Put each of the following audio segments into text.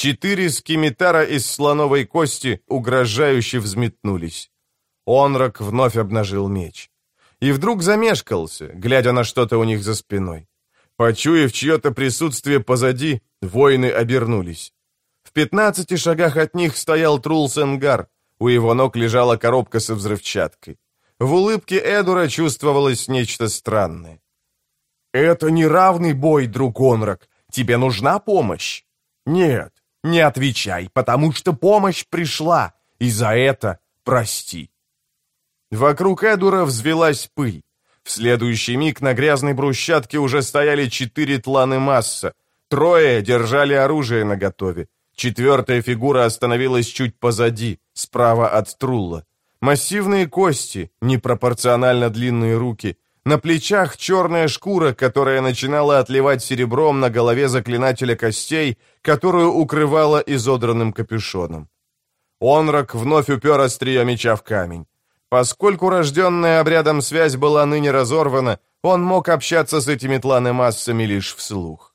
4 скимитара из слоновой кости угрожающе взметнулись. Онрак вновь обнажил меч. И вдруг замешкался, глядя на что-то у них за спиной. Почуяв чье-то присутствие позади, воины обернулись. В 15 шагах от них стоял Трул-Сенгар. У его ног лежала коробка со взрывчаткой. В улыбке Эдура чувствовалось нечто странное. «Это не равный бой, друг Онрак. Тебе нужна помощь?» «Нет, не отвечай, потому что помощь пришла, и за это прости». Вокруг Эдура взвелась пыль. В следующий миг на грязной брусчатке уже стояли 4 тланы масса. 3 держали оружие наготове. 4-я фигура остановилась чуть позади, справа от Трулла. Массивные кости, непропорционально длинные руки. На плечах черная шкура, которая начинала отливать серебром на голове заклинателя костей, которую укрывала изодранным капюшоном. Онрак вновь упер острие меча в камень. Поскольку рожденная обрядом связь была ныне разорвана, он мог общаться с этими тланы-массами лишь вслух.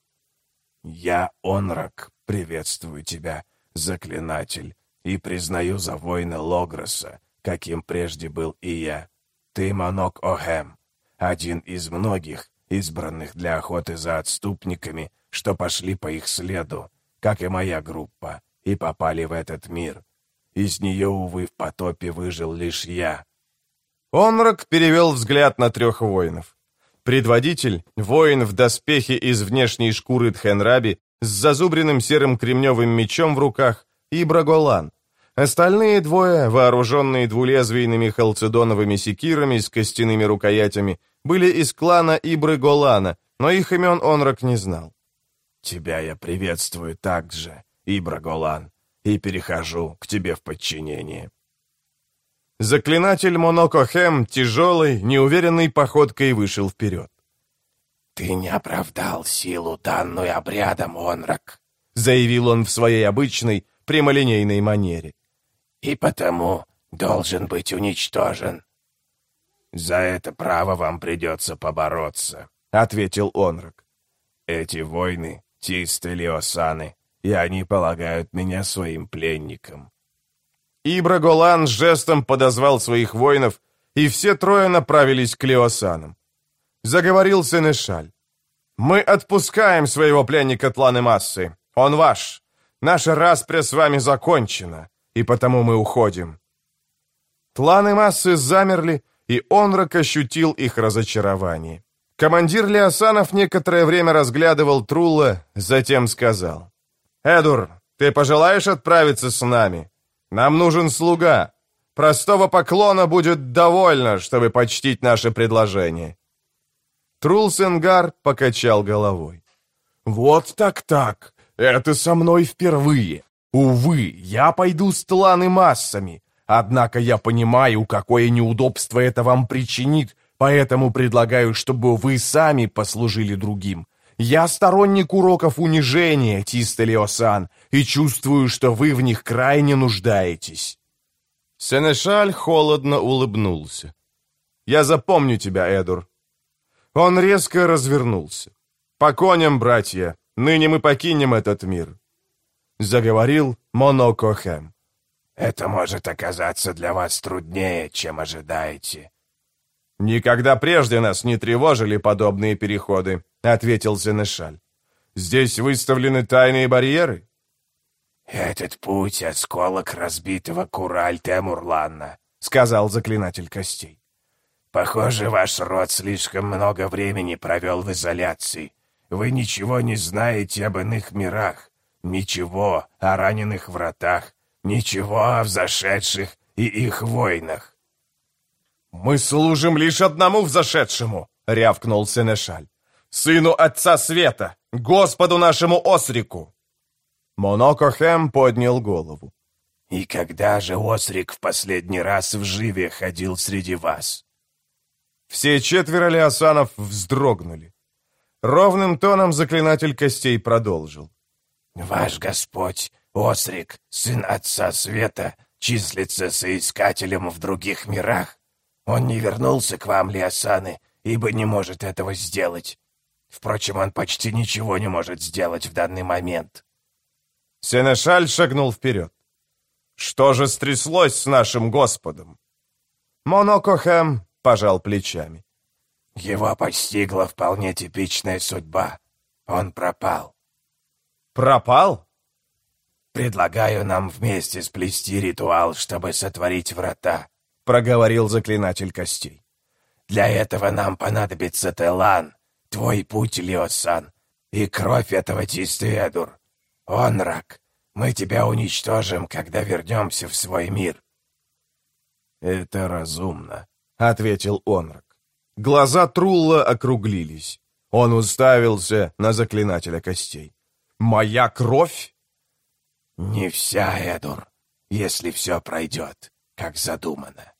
«Я, Онрак, приветствую тебя, заклинатель, и признаю за воина Логроса, каким прежде был и я. Ты Монок-Охем, один из многих, избранных для охоты за отступниками, что пошли по их следу, как и моя группа, и попали в этот мир. Из нее, увы, в потопе выжил лишь я». Онрак перевел взгляд на 3 воинов. Предводитель, воин в доспехе из внешней шкуры Тхенраби, с зазубренным серым кремневым мечом в руках, и Браголан. Остальные 2, вооруженные двулезвийными халцедоновыми секирами с костяными рукоятями, были из клана Ибры Голана, но их имен Онрак не знал. «Тебя я приветствую также, Ибра Голан, и перехожу к тебе в подчинение». Заклинатель Монок-Охем тяжелой, неуверенной походкой вышел вперед. «Ты не оправдал силу, данную обрядом, Онрак», — заявил он в своей обычной, прямолинейной манере. «И потому должен быть уничтожен». «За это право вам придется побороться», — ответил Онрак. «Эти войны — Тисты Лиосаны, и они полагают меня своим пленником». Ибра Голан жестом подозвал своих воинов, и все 3 направились к Лиосанам. Заговорил Сенешаль. «Мы отпускаем своего пленника тланы массы. Он ваш. Наша распря с вами закончена, и потому мы уходим». Тланы массы замерли, и Онрак ощутил их разочарование. Командир Лиосанов некоторое время разглядывал Трулла, затем сказал: «Эдур, ты пожелаешь отправиться с нами? Нам нужен слуга. Простого поклона будет довольно, чтобы почтить наше предложение». Трул-Сенгар покачал головой. «Вот так-так, это со мной впервые. Увы, я пойду с тланы-массами. Однако я понимаю, какое неудобство это вам причинит, поэтому предлагаю, чтобы вы сами послужили другим. Я сторонник уроков унижения, Тисты-Лиосан, и чувствую, что вы в них крайне нуждаетесь». Сенешаль холодно улыбнулся. «Я запомню тебя, Эдур». Он резко развернулся. «По коням, братья, ныне мы покинем этот мир», — заговорил Монок-Охем. «Это может оказаться для вас труднее, чем ожидаете». «Никогда прежде нас не тревожили подобные переходы», — ответил Сенешаль. «Здесь выставлены тайные барьеры». «Этот путь — осколок разбитого Кураль-Темурлана», — сказал заклинатель костей. «Похоже, ваш род слишком много времени провел в изоляции. Вы ничего не знаете об иных мирах, ничего о раненых вратах, ничего о взошедших и их войнах». «Мы служим лишь одному взошедшему», — рявкнул Сенешаль. «Сыну Отца Света, Господу нашему Осрику». Монок-Охем поднял голову. «И когда же Осрик в последний раз в живе ходил среди вас?» Все 4 лиосанов вздрогнули. Ровным тоном заклинатель костей продолжил. «Ваш Господь, Осрик, сын Отца Света, числится соискателем в других мирах. Он не вернулся к вам, лиосаны, ибо не может этого сделать. Впрочем, он почти ничего не может сделать в данный момент». Сенешаль шагнул вперед. «Что же стряслось с нашим Господом?» Монок Охем пожал плечами. Его постигла вполне типичная судьба. Он пропал. «Пропал?» «Предлагаю нам вместе сплести ритуал, чтобы сотворить врата», — проговорил заклинатель костей. «Для этого нам понадобится Телан, твой путь, Лиосан, и кровь этого Тистедур. Онрак, мы тебя уничтожим, когда вернемся в свой мир». «Это разумно», — ответил Онрак. Глаза Трулла округлились. Он уставился на заклинателя костей. «Моя кровь?» «Не вся, Эдур, если все пройдет, как задумано».